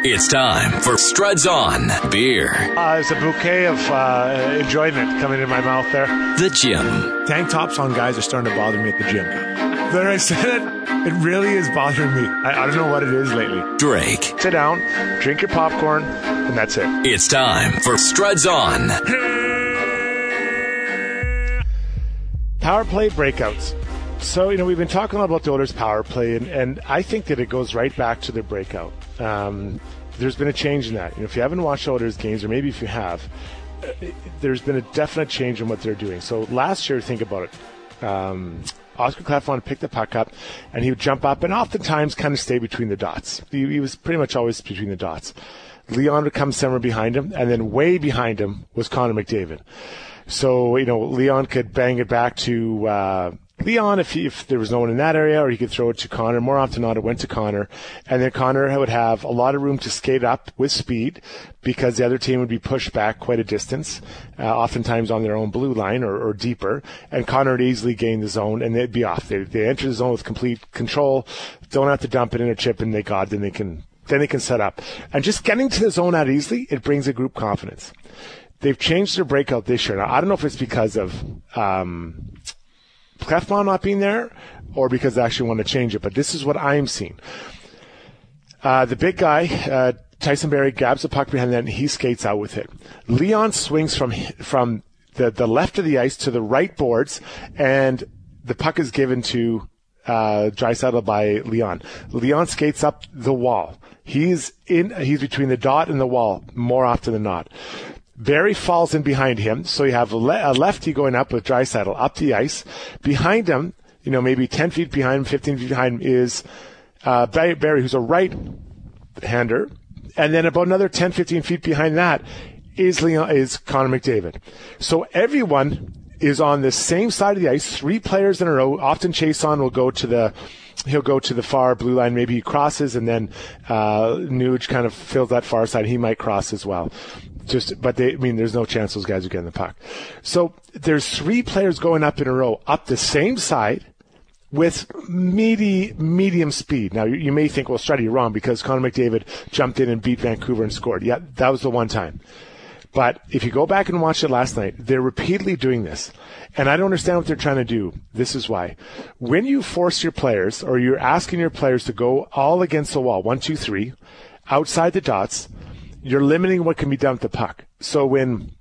It's time for Struds On Beer. There's a bouquet of enjoyment coming in my mouth there. The Gym. Tank tops on guys are starting to bother me at the gym. There, I said it. It really is bothering me. I don't know what it is lately. Drake. Sit down, drink your popcorn, and that's it. It's time for Struds On. Power play breakouts. So, we've been talking a lot about the Oilers' power play, and I think that it goes right back to their breakout. There's been a change in that. If you haven't watched Oilers games, or maybe if you have, there's been a definite change in what they're doing. So last year, think about it. Oscar Klefbom would pick the puck up, and he would jump up and oftentimes kind of stay between the dots. He was pretty much always between the dots. Leon would come somewhere behind him, and then way behind him was Connor McDavid. So, Leon could bang it back to Leon if there was no one in that area, or he could throw it to Connor. More often than not, it went to Connor. And then Connor would have a lot of room to skate up with speed because the other team would be pushed back quite a distance, oftentimes on their own blue line or deeper. And Connor would easily gain the zone, and they'd be off. They enter the zone with complete control, don't have to dump it in a chip, and then they can set up. And just getting to the zone out easily, it brings a group confidence. They've changed their breakout this year. Now, I don't know if it's because of Klefbom not being there or because they actually want to change it, but this is what I'm seeing. The big guy, Tyson Barrie, grabs the puck behind that, and he skates out with it. Leon swings from the left of the ice to the right boards, and the puck is given to Draisaitl by Leon. Leon skates up the wall. He's between the dot and the wall more often than not. Barrie falls in behind him, so you have a lefty going up with Draisaitl up the ice. Behind him, maybe 10 feet behind him, 15 feet behind him is Barrie, who's a right-hander. And then about another 10, 15 feet behind that is Connor McDavid. So everyone is on the same side of the ice, 3 players in a row. Often Chason will go to the far blue line. Maybe he crosses, and then Nuge kind of fills that far side. He might cross as well. There's no chance those guys are getting the puck. So there's 3 players going up in a row, up the same side with medium speed. Now, you may think, well, Struddy, you're wrong because Connor McDavid jumped in and beat Vancouver and scored. Yeah, that was the one time. But if you go back and watch it last night, they're repeatedly doing this. And I don't understand what they're trying to do. This is why. When you force your players, or you're asking your players to go all against the wall, 1, 2, 3, outside the dots, you're limiting what can be done with the puck. So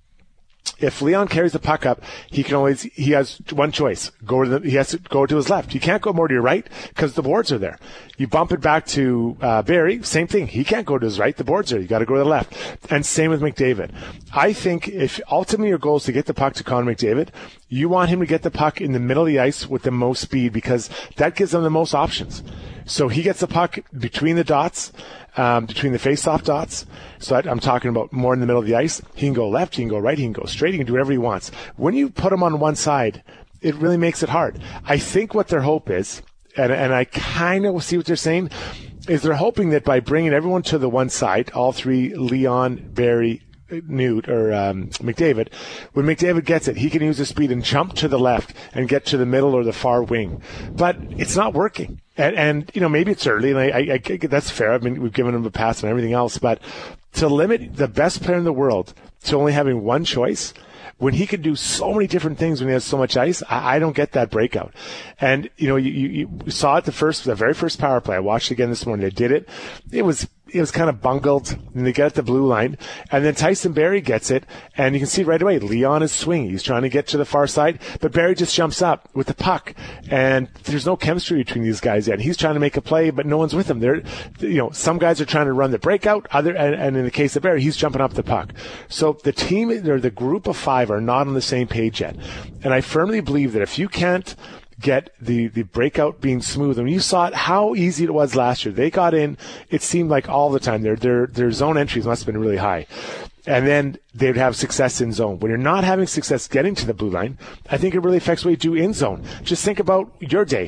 if Leon carries the puck up, he has one choice. He has to go to his left. He can't go more to your right because the boards are there. You bump it back to Barrie, same thing. He can't go to his right. The boards are there. You got to go to the left. And same with McDavid. I think if ultimately your goal is to get the puck to Connor McDavid, you want him to get the puck in the middle of the ice with the most speed because that gives them the most options. So he gets the puck between the dots, between the face-off dots. So I'm talking about more in the middle of the ice. He can go left, he can go right, he can go straight, he can do whatever he wants. When you put him on one side, it really makes it hard. I think what their hope is, and I kind of see what they're saying, is they're hoping that by bringing everyone to the one side, all 3, Leon, Barrie, Newt, or McDavid, when McDavid gets it, he can use his speed and jump to the left and get to the middle or the far wing. But it's not working. And maybe it's early, and I that's fair. We've given him a pass and everything else, but to limit the best player in the world to only having one choice, when he can do so many different things when he has so much ice, I don't get that breakout. And, you saw it the very first power play. I watched it again this morning. They did it. It was kind of bungled, and they get at the blue line, and then Tyson Barrie gets it, and you can see right away, Leon is swinging. He's trying to get to the far side, but Barrie just jumps up with the puck, and there's no chemistry between these guys yet. He's trying to make a play, but no one's with him. Some guys are trying to run the breakout, and in the case of Barrie, he's jumping up the puck. So the team, or the group of 5 are not on the same page yet, and I firmly believe that if you can't get the breakout being smooth. And you saw it, how easy it was last year. They got in, it seemed like all the time. Their zone entries must have been really high. And then they'd have success in zone. When you're not having success getting to the blue line, I think it really affects what you do in zone. Just think about your day.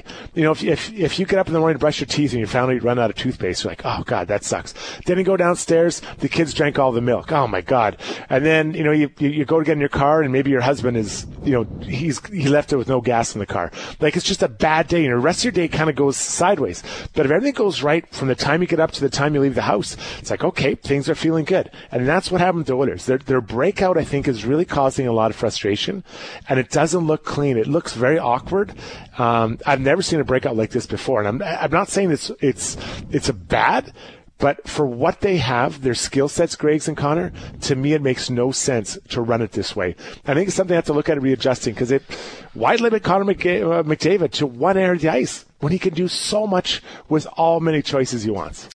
If you get up in the morning to brush your teeth and you finally run out of toothpaste, you're like, oh God, that sucks. Then you go downstairs, the kids drank all the milk. Oh my God. And then, you go to get in your car and maybe your husband is he left it with no gas in the car. Like, it's just a bad day. The rest of your day kind of goes sideways. But if everything goes right from the time you get up to the time you leave the house, it's like, okay, things are feeling good. And that's what happened to the Oilers. Their breakout, I think, is really causing a lot of frustration, and it doesn't look clean. It looks very awkward. I've never seen a breakout like this before, and I'm not saying it's a bad, but for what they have, their skill sets, Greggs and Connor, to me it makes no sense to run it this way. I think it's something I have to look at readjusting, because why limit Connor McDavid to one area of the ice when he can do so much with all many choices he wants?